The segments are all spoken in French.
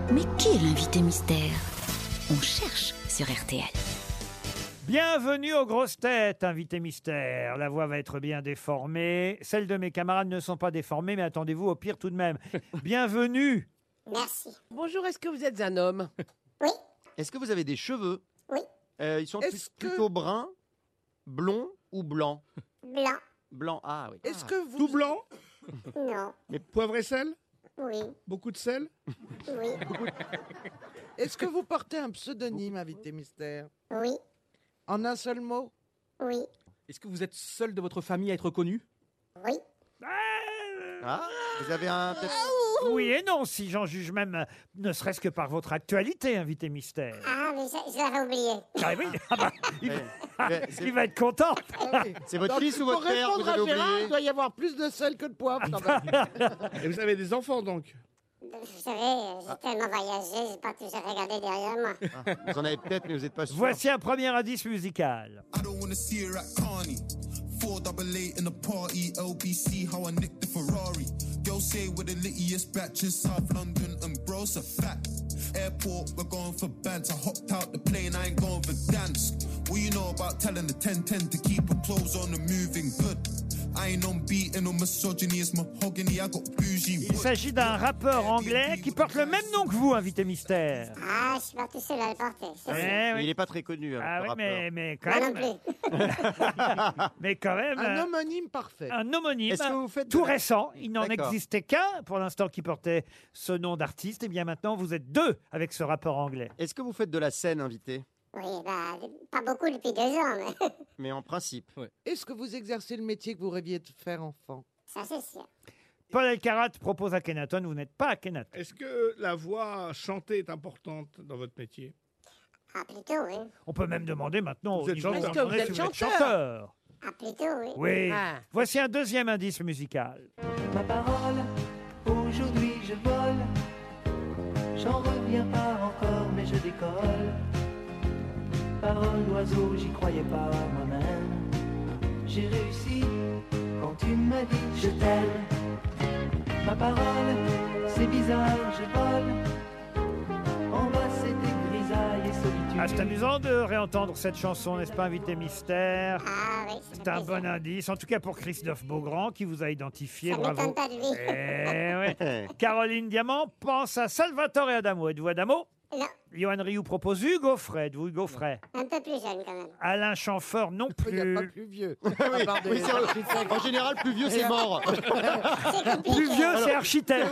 Mais qui est l'invité mystère? On cherche sur RTL. Bienvenue aux grosses têtes, invité mystère. La voix va être bien déformée. Celles de mes camarades ne sont pas déformées, mais attendez-vous au pire tout de même. Bienvenue. Merci. Bonjour, est-ce que vous êtes un homme? Oui, Est-ce que vous avez des cheveux? oui, Ils sont plutôt bruns, blonds ou blancs? blanc, Blancs, ah oui. Est-ce que vous... Tout blanc, non, mais poivre et sel, oui, beaucoup de sel. oui, Est-ce que vous portez un pseudonyme, invité mystère? oui, En un seul mot? oui, Est-ce que vous êtes seul de votre famille à être connu? oui. Ah, vous avez un... Oui et non, si j'en juge même, ne serait-ce que par votre actualité, invité mystère. Ah, mais je l'avais oublié. Ah oui, ah bah, C'est il va être content. c'est votre Donc, fils ou pour votre père que répondre vous avez à Gérard, oublié? il doit y avoir plus de sel que de poivre, quand même. Et vous avez des enfants donc? Vous savez, j'ai tellement voyagé, j'ai pas toujours regardé derrière moi. Vous en avez peut-être, mais vous n'êtes pas sûr. Voici un premier indice musical. I don't wanna see her at Carney. 488 in the party, LBC, how I nicked the Ferrari. Girls say we're the littiest batches, South London and bro's a fact. Airport, we're going for bands. I hopped out the plane, I ain't going for dance. What you know about telling the 10-10 to keep her clothes on and moving good? I ain't on beating or misogyny, it's mahogany, I got bougie Il wood. s'agit d'un rappeur anglais qui porte le même nom que vous, invité mystère. Ah, je suis pas tout seul à le porter, c'est sûr. Eh oui. Il n'est pas très connu, hein, Ah le oui, rappeur. mais quand Moi non même. plus. Mais quand même. Un homonyme parfait. Un homonyme, Est-ce que vous faites de tout la- récent. Il n'en D'accord. existait qu'un pour l'instant qui portait ce nom d'artiste. Et bien maintenant, vous êtes deux avec ce rappeur anglais. Est-ce que vous faites de la scène, invité? Oui, bah, pas beaucoup depuis 2 ans, mais Mais en principe. Est-ce que vous exercez le métier que vous rêviez de faire enfant? ça c'est sûr. Paul Elkarat propose à Kenaton. Vous n'êtes pas à Kenaton. Est-ce que la voix chantée est importante dans votre métier? Ah, plutôt, oui. On peut même demander maintenant Vous au êtes niveau chanteur. où on en est, Est-ce que si vous vous êtes êtes chanteur. Ah, plutôt, oui. Oui. Ah. Voici un deuxième indice musical. Ma parole, aujourd'hui je vole. J'en reviens pas encore, mais je décolle. Parole d'oiseau, j'y croyais pas moi-même. J'ai réussi quand tu m'as dit je t'aime. Ma parole, c'est bizarre, je vole. En bas c'était grisaille et solitude. Ah, c'est amusant de réentendre cette chanson, n'est-ce pas, invité mystère? Ah, oui, C'est un bon indice, en tout cas pour Christophe Beaugrand qui vous a identifié. Ça Bravo. m'étonne pas de lui. Eh oui. Caroline Diamant pense à Salvatore Adamo. Êtes-vous Adamo? Non, Johan Rioux propose Hugo Frey. Êtes-vous Hugo Frey? un peu plus jeune quand même. Alain Chamfort non Il n'y a pas plus. plus vieux. Oui, À part des oui, en général, plus vieux, c'est mort. C'est compliqué. Plus vieux, c'est architecte.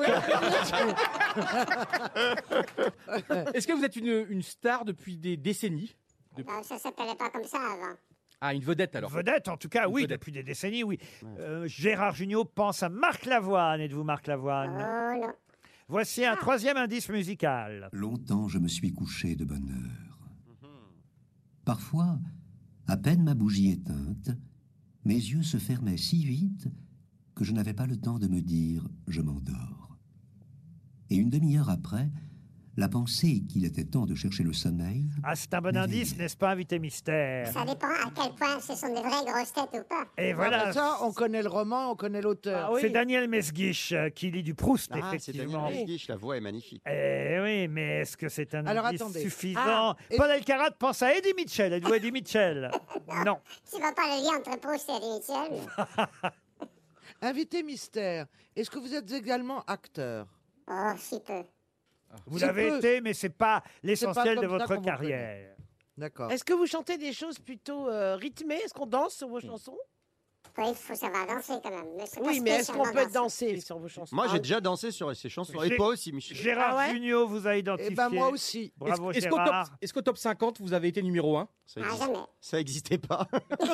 Est-ce que vous êtes une star depuis des décennies? Non, ça s'appelait pas comme ça avant. Ah, une vedette alors. Vedette, en tout cas, oui, vedette. depuis des décennies, oui. Gérard Jugnot pense à Marc Lavoine. Êtes-vous Marc Lavoine? Oh non. Voici un troisième indice musical. Longtemps je me suis couché de bonne heure. Parfois, à peine ma bougie éteinte, mes yeux se fermaient si vite que je n'avais pas le temps de me dire « je m'endors ». Et une demi-heure après, la pensée qu'il était temps de chercher le sommeil... Ah, c'est un bon indice, n'est-ce pas, invité mystère? Ça dépend à quel point ce sont des vraies grosses têtes ou pas. Et Voilà. voilà. Ça, on connaît le roman, on connaît l'auteur. C'est Daniel Mesguich qui lit du Proust, Ah, c'est effectivement. Daniel Mesguich, la voix est magnifique. Eh oui, mais est-ce que c'est un Alors, indice attendez. suffisant? Ah, et- Paul Elkarat pense à Eddie Mitchell. Êtes-vous Eddie Mitchell? Non. Tu vois pas le lien entre Proust et Eddie Mitchell? Invité mystère, est-ce que vous êtes également acteur? Oh, si peu. Vous Si l'avez peu. été, mais c'est pas l'essentiel de comme ça votre qu'on vous carrière. D'accord. Est-ce que vous chantez des choses plutôt rythmées? Est-ce qu'on danse sur vos chansons? Oui, il faut savoir danser quand même. Mais c'est Oui, pas mais est-ce qu'on spécialement peut danser. danser sur vos chansons? Moi, j'ai déjà dansé sur ces chansons. Et J'ai- toi aussi, Michel. Gérard Ah ouais Jugnot vous a Eh identifié. ben moi aussi. Bravo Est-ce qu'au top, Gérard. est-ce qu'au top 50, vous avez été numéro 1? Ça Ah, existe- jamais. ça existait pas.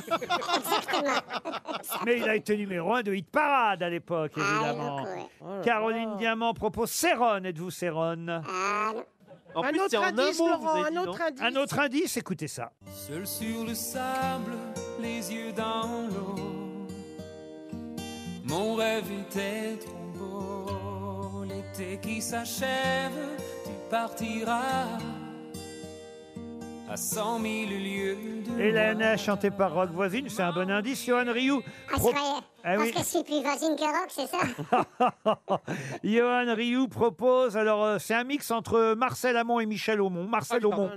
Mais il a été numéro 1 de Hit Parade à l'époque, Ah, évidemment. beaucoup, ouais. Oh là Caroline là. Diamant propose Céron. Êtes-vous Céron? Ah, non. En Un plus, c'est autre en un indice, mot, vous Laurent, avez un dit, autre non indice. Un autre indice, écoutez ça. Seul sur le sable, les yeux dans l'eau. Mon rêve était trop beau. L'été qui s'achève, tu partiras. à 100 000 lieues de Hélène, chantée par Rock Voisine, c'est un bon indice. Johan Rioux. Ah, je croyais. Ah Parce oui. que je suis plus voisine que Rock, c'est ça? Johan Rioux propose, alors c'est un mix entre Marcel Amont et Michel Aumont. Marcel Aumont.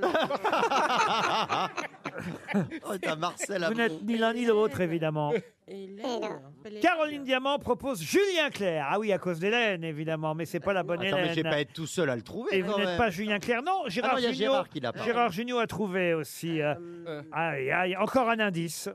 Oh, t'as Marcel Vous n'êtes ni l'un ni l'autre, évidemment. Hélène. Caroline Diamant propose Julien Clerc. Ah oui, à cause d'Hélène, évidemment, mais c'est pas la bonne Attends, mais je vais Hélène. pas être tout seul à le trouver. Et vous quand n'êtes même. pas Julien Clerc. Non, Gérard non, il y a Jugnot. Gérard qui l'a pas. Gérard Jugnot a trouvé aussi. Aïe, aïe, encore un indice.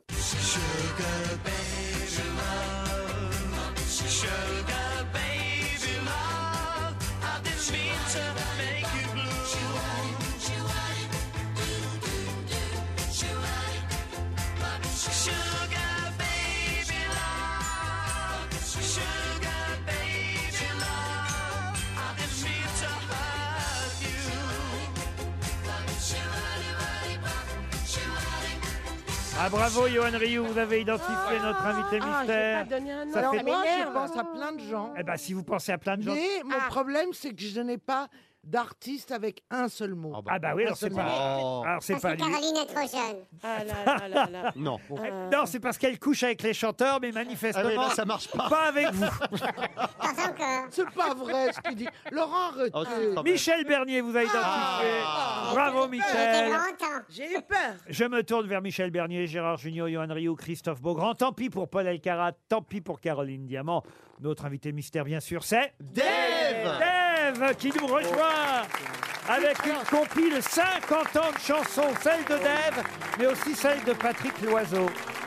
Ah bravo, Johan Rioux, vous avez identifié notre invité Ah, j'ai mystère. pas donné un nom. Ça Alors, fait- moi, Moi, je je pense à plein de gens. Eh ben, si vous pensez à plein de gens. Mais mon problème, c'est que je n'ai pas d'artiste avec un seul mot. Ah bah oui, alors c'est pas. Oh. Alors c'est Parce pas que lui. Caroline est trop jeune. Ah là là là là. Non. Non, c'est parce qu'elle couche avec les chanteurs, mais Ah oui, manifestement là, ça marche pas. pas avec vous. Pas encore. C'est pas vrai ce qu'il dit. Laurent, Oh, arrêtez. c'est pas vrai. Michel Bernier vous a identifié. Bravo J'étais Michel. longtemps. J'ai eu peur. Je me tourne vers Michel Bernier, Gérard Jugnot, Johan Rioux, Christophe Beaugrand. Tant pis pour Paul Elkarat, tant pis pour Caroline Diamant. Notre invité mystère, bien sûr, c'est Dave. Dave qui nous rejoint avec une compile 50 ans de chansons, celle de Dave, mais aussi celle de Patrick Loiseau.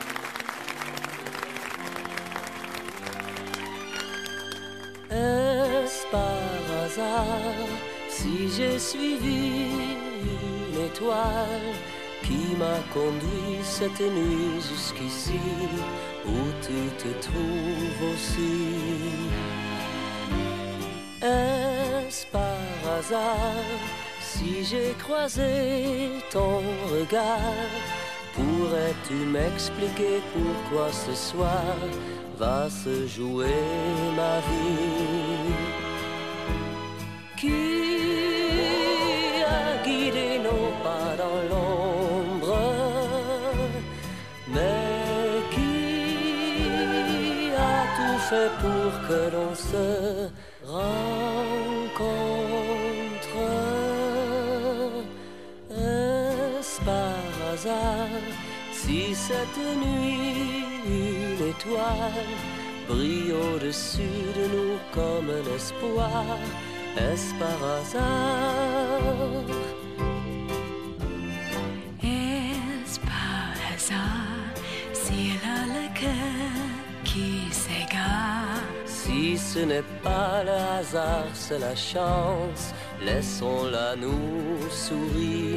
Est-ce par hasard si j'ai suivi une étoile qui m'a conduit cette nuit jusqu'ici où tu te trouves aussi? Est-ce par hasard si j'ai croisé ton regard? Pourrais-tu m'expliquer pourquoi ce soir va se jouer ma vie? Qui a guidé nos pas dans l'ombre? Mais qui a tout fait pour que l'on se rencontre? Est-ce par hasard si cette nuit une étoile brille au-dessus de nous comme un espoir? Est-ce par hasard? Est-ce par hasard s'il a le cœur qui s'égare? Si ce n'est pas le hasard, c'est la chance, laissons-la nous sourire.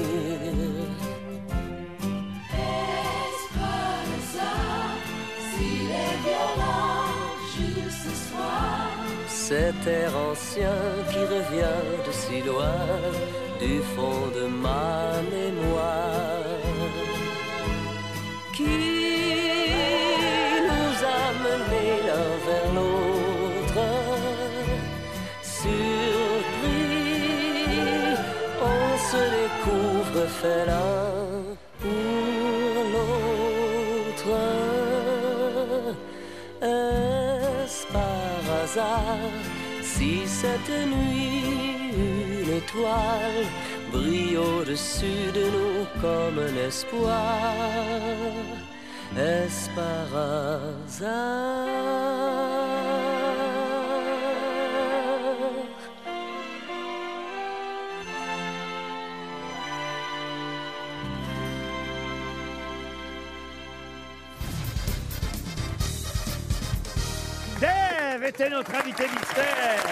Est-ce par hasard s'il est violent juste ce soir? Cet air ancien qui revient de si loin, du fond de ma mémoire, qui nous a menés l'un vers l'autre. Surpris, on se découvre fait l'un pour l'autre. Est-ce par hasard si cette nuit une étoile brille au-dessus de nous comme un espoir? Est-ce par hasard? Dave était notre invité mystère.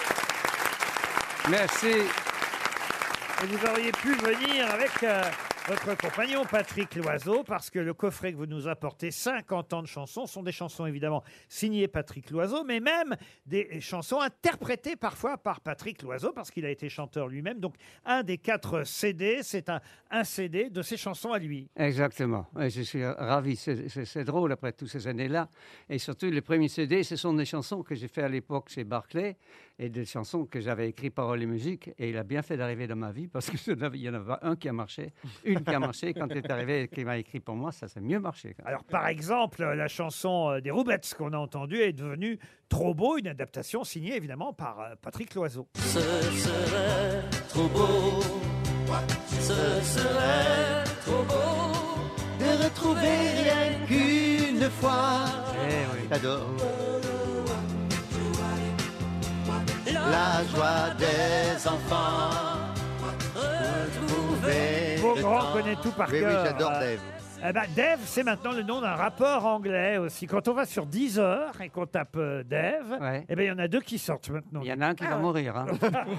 Merci. Et vous auriez pu venir avec votre compagnon Patrick Loiseau, parce que le coffret que vous nous apportez, 50 ans de chansons, sont des chansons évidemment signées Patrick Loiseau, mais même des chansons interprétées parfois par Patrick Loiseau, parce qu'il a été chanteur lui-même. Donc un des 4 CD, c'est un CD de ses chansons à lui. Exactement. Et je suis ravi. C'est drôle après toutes ces années-là. Et surtout, le premier CD, ce sont des chansons que j'ai fait à l'époque chez Barclay. et des chansons que j'avais écrites paroles et musique. Et il a bien fait d'arriver dans ma vie parce qu'il y en avait un qui a marché, une qui a marché. Quand il est arrivé et qu'il m'a écrit pour moi, ça s'est mieux marché. Alors, par exemple, la chanson des Roubettes qu'on a entendue est devenue Trop beau, une adaptation signée évidemment par Patrick Loiseau. Ce serait trop beau, ce serait trop beau de retrouver rien qu'une fois. J'adore. La joie des enfants. Retrouver. Beaugrand connaît tout par Oui, cœur. j'adore Dave. Dave, c'est maintenant le nom d'un rappeur anglais aussi. Quand on va sur Deezer et qu'on tape Dave, il y en a 2 qui sortent maintenant. Il y en a un qui va mourir. Hein.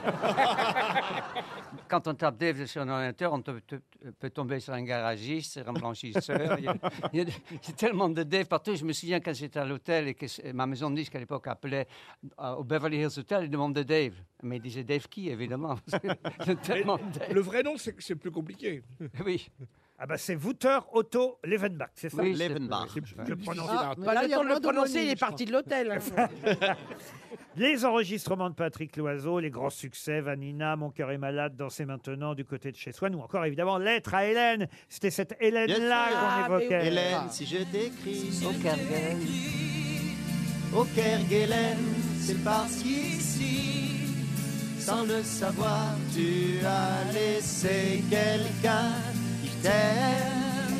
Quand on tape Dave sur un ordinateur, on peut tomber sur un garagiste, sur un blanchisseur. Il y a tellement de Dave partout. Je me souviens quand j'étais à l'hôtel et que ma maison de disque à l'époque appelait au Beverly Hills Hotel, il demandait Dave. Mais il disait Dave qui, évidemment. Tellement de Dave. Le vrai nom, c'est plus compliqué. Oui. Ah bah c'est Wouter Otto Levenbach, c'est ça? Oui, Levenbach. Je prononce. Là, le temps de le prononcer, il est parti de l'hôtel. Les enregistrements de Patrick Loiseau, les grands succès, Vanina, Mon cœur est malade, Danser maintenant, Du côté de chez soi, ou encore évidemment Lettre à Hélène. C'était cette Hélène-là qu'on évoquait. Hélène, si je t'écris Au Kerguelen, au Kerguelen, c'est parce qu'ici, sans le savoir, tu as laissé quelqu'un qui t'aime.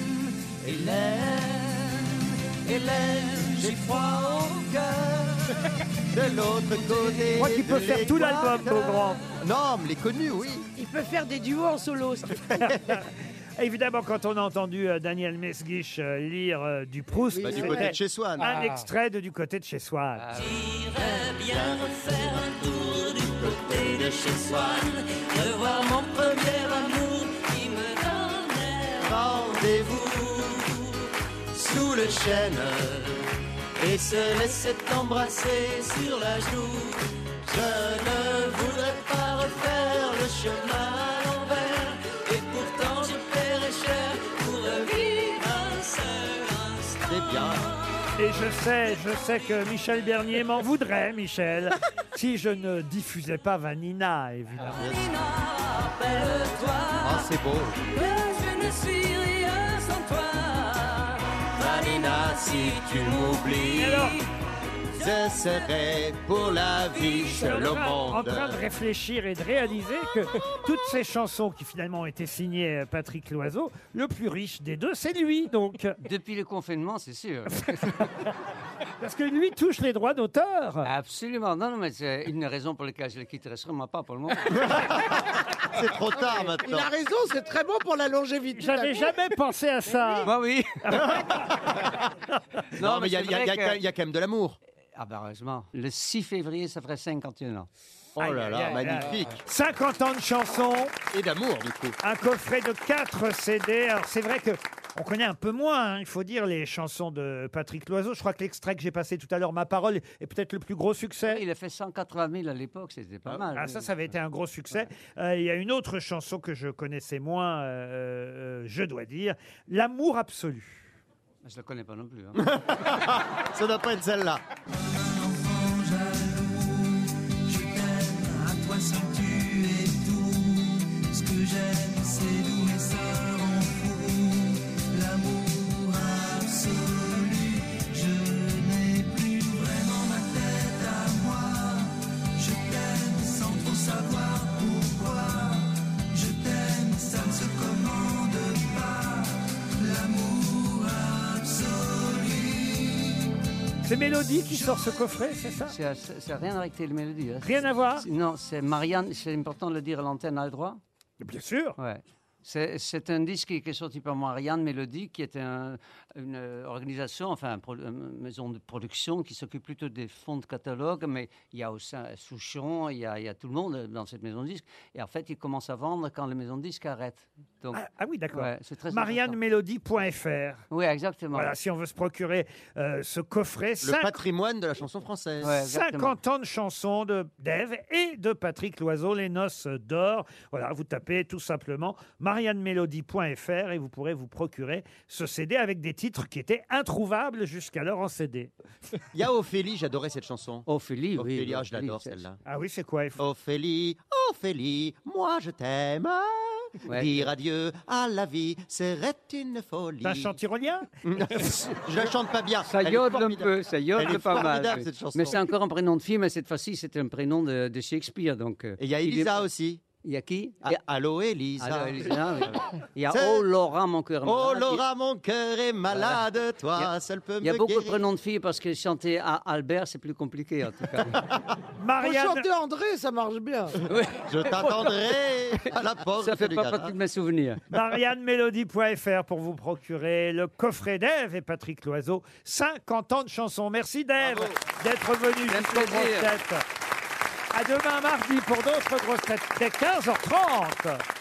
Hélène, Hélène, j'ai froid au cœur. De l'autre côté. Je crois qu'il peut faire tout l'album, Beaugrand. Non, mais les connus, oui. Il peut faire des duos en solo. Évidemment, quand on a entendu Daniel Mesguich lire du Proust, Du c'était côté de chez Swann. un extrait de Du côté de chez Swann. j'irais bien refaire un tour du côté de chez Swann, revoir mon premier amour qui me donnait Rendez-vous sous le chêne et se laisser t'embrasser sur la joue. Je ne voudrais pas refaire le chemin à l'envers, et pourtant je paierais cher pour revivre un seul instant. C'est bien. Et je sais que Michel Bernier m'en voudrait, Michel, si je ne diffusais pas Vanina, évidemment. Rappelle-toi Ah, c'est beau. que je ne suis rien sans toi. Vanina, si tu m'oublies, Alors je serai pour la vie seul au en monde. train de réfléchir et de réaliser que toutes ces chansons qui finalement ont été signées Patrick Loiseau, le plus riche des deux, c'est lui, donc. Depuis le confinement, c'est sûr. Parce que lui touche les droits d'auteur. Absolument. Non, mais c'est une raison pour laquelle je le quitterai sûrement pas pour le moment. C'est trop tard Il maintenant. a raison, c'est très bon pour la longévité. J'avais jamais pensé à ça. Bah oui. Non, mais il y, c'est vrai que- y a quand même de l'amour. Ah bah heureusement. Le 6 février, ça ferait 51 ans. Oh là là, Aïe, aïe, aïe. magnifique. 50 ans de chansons, Et d'amour, du coup. un coffret de 4 CD. Alors c'est vrai que on connaît un peu moins, hein, il faut dire, les chansons de Patrick Loiseau. Je crois que l'extrait que j'ai passé tout à l'heure, Ma parole, est peut-être le plus gros succès. Il a fait 180 000 à l'époque, c'était pas mal. Ah, ça avait été un gros succès. Il y a une autre chanson que je connaissais moins, je dois dire, L'amour absolu. Je la connais pas non plus. Hein. Ça doit pas être celle-là. Je t'aime, à toi seul tu es tout. Ce que j'aime, c'est doux et ça rend fou. L'amour absolu. Je n'ai plus vraiment ma tête à moi. Je t'aime sans trop savoir pourquoi. Je t'aime, ça ne se commande pas. L'amour absolu. C'est Mélodie qui sort ce coffret, c'est ça? Ça n'a rien avec les mélodies. Hein. Rien à voir? Non, c'est Marianne, c'est important de le dire à l'antenne, a le droit. Bien sûr. Ouais. C'est un disque qui est sorti par Marianne Mélodie, qui est une organisation, enfin une maison de production qui s'occupe plutôt des fonds de catalogue, mais il y a aussi Souchon, il y a tout le monde dans cette maison de disques. Et en fait, ils commencent à vendre quand les maisons de disques arrêtent. Donc, Ah oui, d'accord. ouais, c'est très important. MarianneMélodie.fr. Oui, exactement. Voilà, si on veut se procurer ce coffret. Le patrimoine de la chanson française. Ouais, exactement. 50 ans de chansons de Dave et de Patrick Loiseau, Les Noces d'or. Voilà, vous tapez tout simplement Ma mariannemelody.fr et vous pourrez vous procurer ce CD avec des titres qui étaient introuvables jusqu'alors en CD. Il y a Ophélie, j'adorais cette chanson. Ophélie, oui. Ophélie, je Ophélie, l'adore c'est- celle-là. Ah oui, c'est quoi Ophélie, Ophélie, moi je t'aime. Ouais. Dire adieu à la vie serait une folie. C'est un chant tyrolien? Je la chante pas bien. Ça Elle est yodle un formidable. peu, ça yodle Elle est pas mal. formidable, oui. cette chanson. Mais c'est encore un prénom de fille, mais cette fois-ci, c'est un prénom de Shakespeare. Donc, Et il y a Elisa aussi. Il y a qui? Allô Elisa. Allô, Elisa, oui. Il y a C'est- Oh Laura, mon cœur est Oh malade. Laura, mon cœur est malade, Il y toi a- seul peux me Il y a beaucoup de guérir. prénoms de filles parce que chanter à Albert, c'est plus compliqué en tout cas. Pour chanter André, ça marche bien. Je t'attendrai à la porte. Ça fait du pas garage. partie de mes souvenirs. mariannemelody.fr pour vous procurer le coffret d'Ève et Patrick Loiseau. 50 ans de chansons. Merci d'Ève d'être venu jusqu'aux grosses têtes. À demain mardi pour d'autres grosses têtes. Dès 15h30.